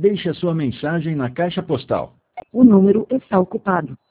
Deixe a sua mensagem na caixa postal. O número está ocupado.